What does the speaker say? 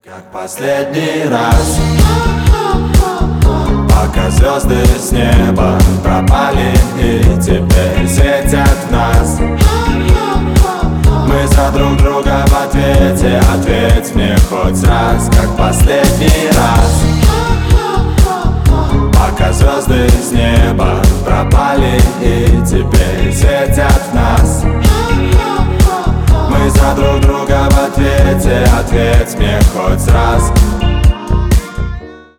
Как последний раз, пока звезды с неба пропали и теперь светят в нас. Мы за друг друга в ответе, ответь мне хоть раз. Как последний раз, пока звезды с неба пропали и теперь светят в нас. Мы за друг друга в ответе, ответь мне хоть раз.